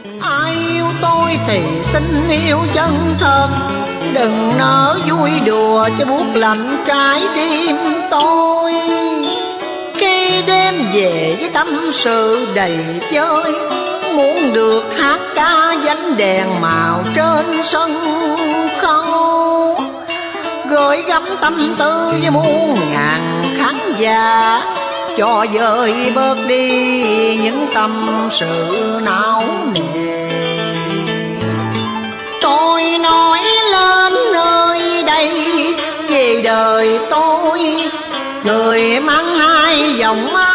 Ai yêu tôi thì xin yêu chân thật, đừng nỡ vui đùa cho buốt lạnh trái tim tôi. Khi đêm về với tâm sự đầy vơi, muốn được hát ca ánh đèn màu trên sân khấu, gửi gắm tâm tư với muôn ngàn khán giả, cho vơi bớt đi những tâm sự não nề. Tôi nói lên nơi đây về đời tôi, người mang hai dòng máu